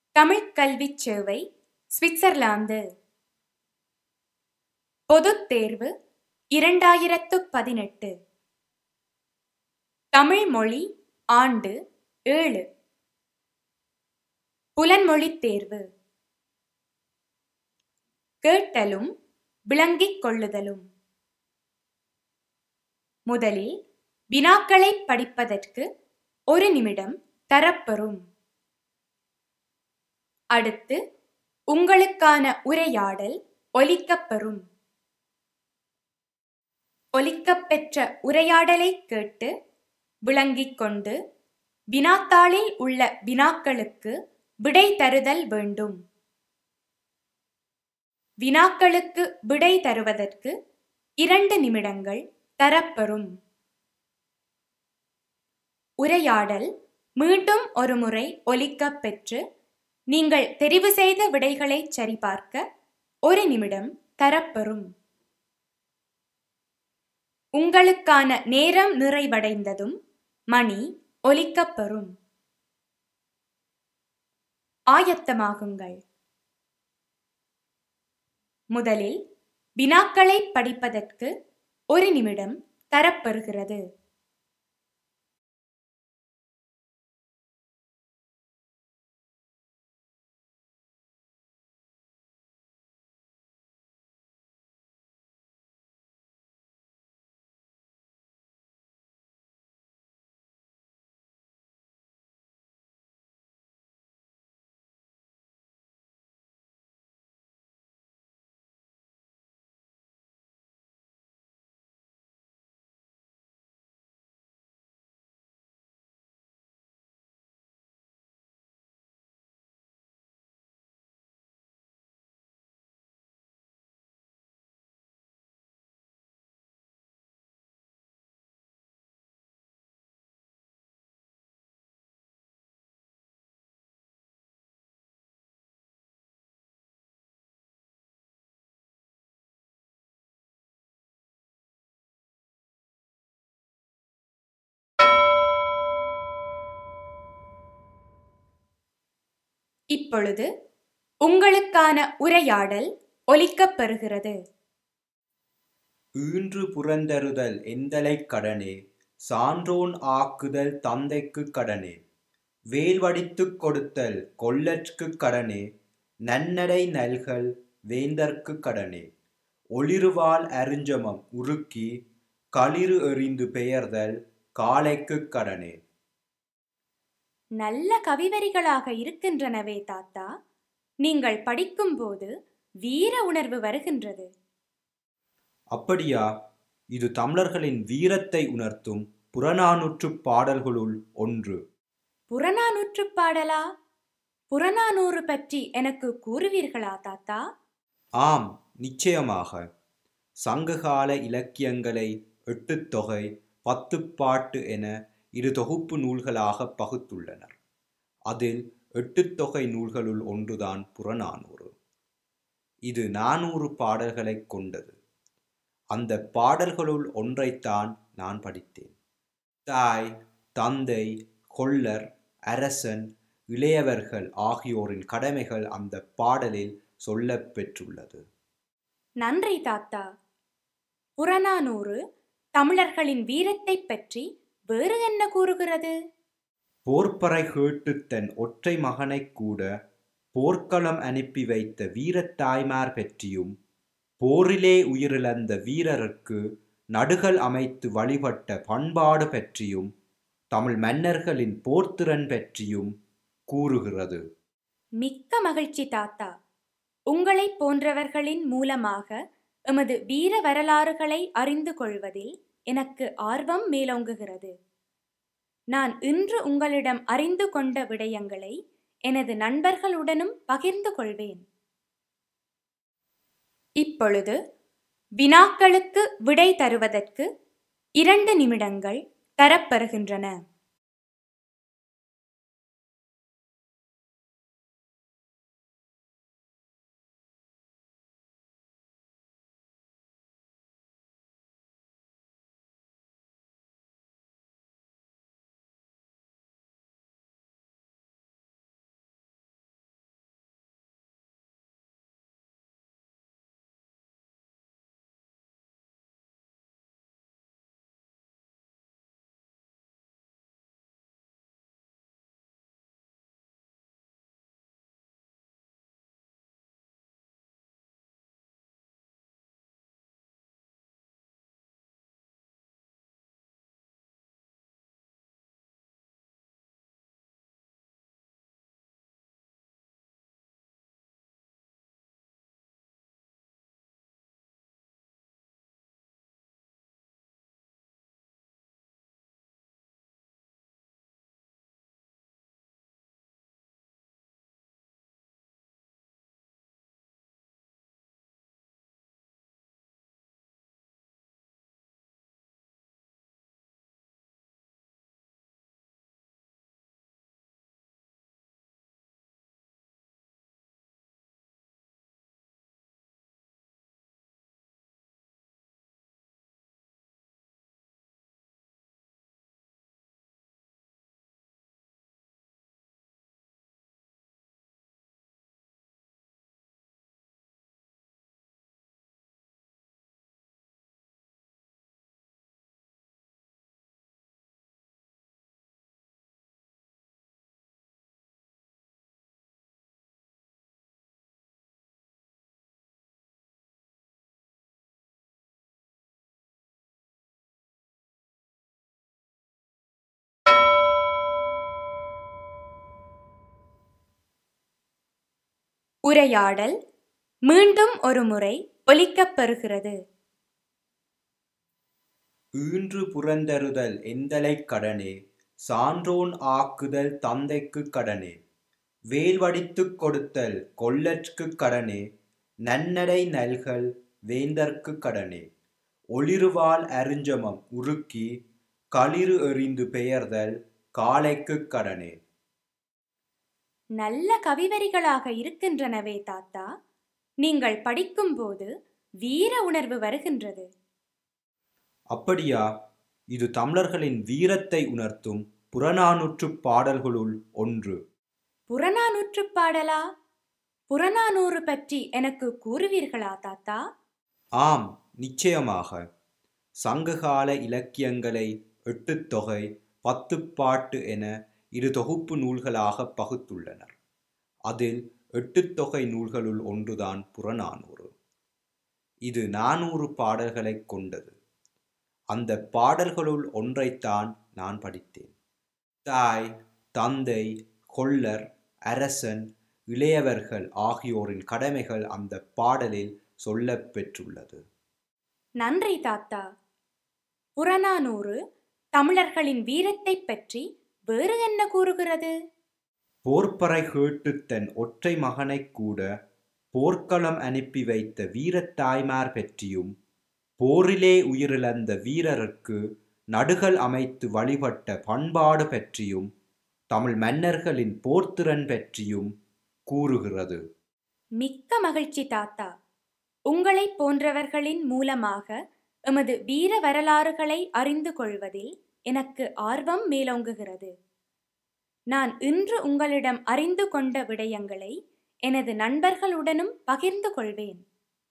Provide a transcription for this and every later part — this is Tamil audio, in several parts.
தமிழ்க் கல்விச் சேவை சுவிட்சர்லாந்து. பொதுத் தேர்வு 2018. தமிழ் மொழி ஆண்டு 7. புலன்மொழித் தேர்வு. கேட்டலும் விளங்கிக் கொள்ளுதலும். முதலில் வினாக்களைப் படிப்பதற்கு 1 நிமிடம் தரப்பெறும். அடுத்து உங்களுக்கான உரையாடல் ஒலிக்கப்பெறும். ஒலிக்கப்பெற்ற உரையாடலைக் கேட்டு விளங்கிக் கொண்டு வினாத்தாளில் உள்ள வினாக்களுக்கு விடை தருதல் வேண்டும். வினாக்களுக்கு விடை தருவதற்கு 2 நிமிடங்கள் தரப்பெறும். உரையாடல் மீண்டும் ஒருமுறை ஒலிக்கப்பெற்று நீங்கள் தெரிவு செய்த விடைகளைச் சரிபார்க்க 1 நிமிடம் தரப்பெறும். உங்களுக்கான நேரம் நிறைவடைந்ததும் மணி ஒலிக்கப்பெறும். ஆயத்தமாகுங்கள். முதலில் வினாக்களைப் படிப்பதற்கு 1 நிமிடம் தரப்பெறுகிறது. இப்பொழுது உங்களுக்கான உரையாடல் ஒலிக்கப்பெறுகிறது. ஈன்று புறந்தருதல் எந்தலைக் கடனே, சான்றோன் ஆக்குதல் தந்தைக்குக் கடனே, வேல் வடித்துக் கொடுத்தல் கொல்லற்குக் கடனே, நன்னடை நல்கல் வேந்தர்க்குக் கடனே, ஒளிறுவாள் அருஞ்சமம் உருக்கி களிறு எறிந்து பெயர்தல் காளைக்குக் கடனே. நல்ல கவிவரிகளாக இருக்கின்றனவே தாத்தா. நீங்கள் படிக்கும்போது வீர உணர்வு வருகின்றது. அப்படியா? இது தமிழர்களின் வீரத்தை உணர்த்தும் புறநானூற்றுப் பாடல்களுள் ஒன்று. புறநானூற்றுப் பாடலா? புறநானூறு பற்றி எனக்கு கூறுவீர்களா தாத்தா? ஆம், நிச்சயமாக. சங்ககால இலக்கியங்களை 8 தொகை 10 பாட்டு என 2 தொகுப்பு நூல்களாக பகுத்துள்ளனர். அதில் 8 தொகை நூல்களுள் ஒன்றுதான் புறநானூறு. இது 400 பாடல்களைக் கொண்டது. அந்த பாடல்களுள் ஒன்றைத்தான் நான் படித்தேன். தாய், தந்தை, கொல்லர், அரசன், இளையவர்கள் ஆகியோரின் கடமைகள் அந்த பாடலில் சொல்லப் பெற்றுள்ளது. நன்றி தாத்தா. புறநானூறு தமிழர்களின் வீரத்தைப் பற்றி வேறு என்ன கூறுகிறது? போர்ப்பறை கேட்டு தன் ஒற்றை மகனைக் கூட போர்க்களம் அனுப்பி வைத்த வீரத் தாய்மார் பற்றியும், போரிலே உயிரிழந்த வீரருக்கு நடுகள் அமைத்து வழிபட்ட பண்பாடு பற்றியும், தமிழ் மன்னர்களின் போர்த்திறன் பற்றியும் கூறுகிறது. மிக்க மகிழ்ச்சி தாத்தா. உங்களைப் போன்றவர்களின் மூலமாக எமது வீர வரலாறுகளை அறிந்து கொள்வதில் எனக்கு ஆர்வம் மேலோங்குகிறது. நான் இன்று உங்களிடம் அறிந்து கொண்ட விடயங்களை எனது நண்பர்களுடனும் பகிர்ந்து கொள்வேன். இப்பொழுது வினாக்களுக்கு விடை தருவதற்கு 2 நிமிடங்கள் தரப்பெறுகின்றன. உரையாடல் மீண்டும் ஒரு முறை ஒலிக்கப் பெறுகிறது. ஈன்று புறந்தருதல் எந்தலைக் கடனே, சான்றோன் ஆக்குதல் தந்தைக்குக் கடனே, வேல் வடித்துக் கொடுத்தல் கொல்லற்குக் கடனே, நன்னடை நல்கல் வேந்தர்க்குக் கடனே, ஒளிறுவாள் அருஞ்சமம் உருக்கி களிறு எறிந்து பெயர்தல் காளைக்குக் கடனே. நல்ல கவிவரிகளாக இருக்கின்றனவே தாத்தா. நீங்கள் படிக்கும்போது வீர உணர்வு வருகின்றது. அப்படியா? இது தமிழர்களின் வீரத்தை உணர்த்தும் புறநானூற்றுப் பாடல்களுள் ஒன்று. புறநானூற்றுப் பாடலா? புறநானூறு பற்றி எனக்கு கூறுவீர்களா தாத்தா? ஆம், நிச்சயமாக. சங்ககால இலக்கியங்களை 8 தொகை, 10 பாட்டு என 2 தொகுப்பு நூல்களாக பகுத்துள்ளனர். அதில் 8 தொகை நூல்களுள் ஒன்றுதான் புறநானூறு. இது 400 பாடல்களைக் கொண்டது. அந்த பாடல்களுள் ஒன்றைத்தான் நான் படித்தேன். தாய், தந்தை, கொல்லர், அரசன், இளையவர்கள் ஆகியோரின் கடமைகள் அந்த பாடலில் சொல்லப் பெற்றுள்ளது. நன்றி தாத்தா. புறநானூறு தமிழர்களின் வீரத்தைப் பற்றி வேறு என்ன கூறுகிறது? போர்ப்பறை கேட்டுத் தன் ஒற்றை மகனைக் கூட போர்க்களம் அனுப்பி வைத்த வீரத்தாய்மார் பற்றியும், போரிலே உயிரிழந்த வீரருக்கு நடுகள் அமைத்து வழிபட்ட பண்பாடு பற்றியும், தமிழ் மன்னர்களின் போர்த்திறன் பற்றியும் கூறுகிறது. மிக்க மகிழ்ச்சி தாத்தா. உங்களைப் போன்றவர்களின் மூலமாக எமது வீர வரலாறுகளை அறிந்து கொள்வதில் எனக்கு ஆர்வம் மேலோங்குகிறது. நான் இன்று உங்களிடம் அறிந்து கொண்ட விடயங்களை எனது நண்பர்களுடனும் பகிர்ந்து கொள்வேன்.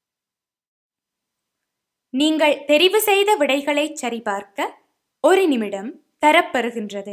நீங்கள் தெரிவு செய்த விடைகளை சரிபார்க்க 1 நிமிடம் தரப்பெறுகின்றது.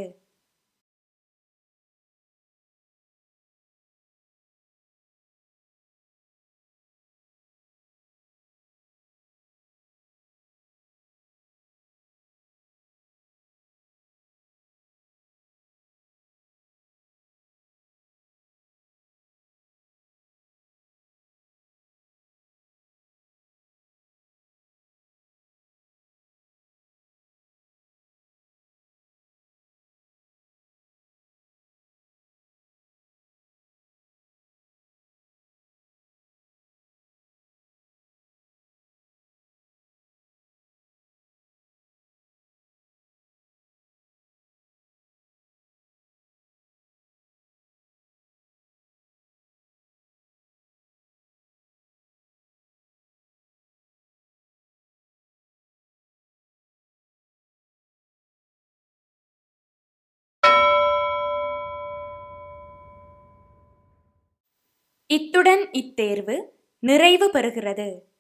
இத்துடன் இத்தேர்வு நிறைவு பெறுகிறது.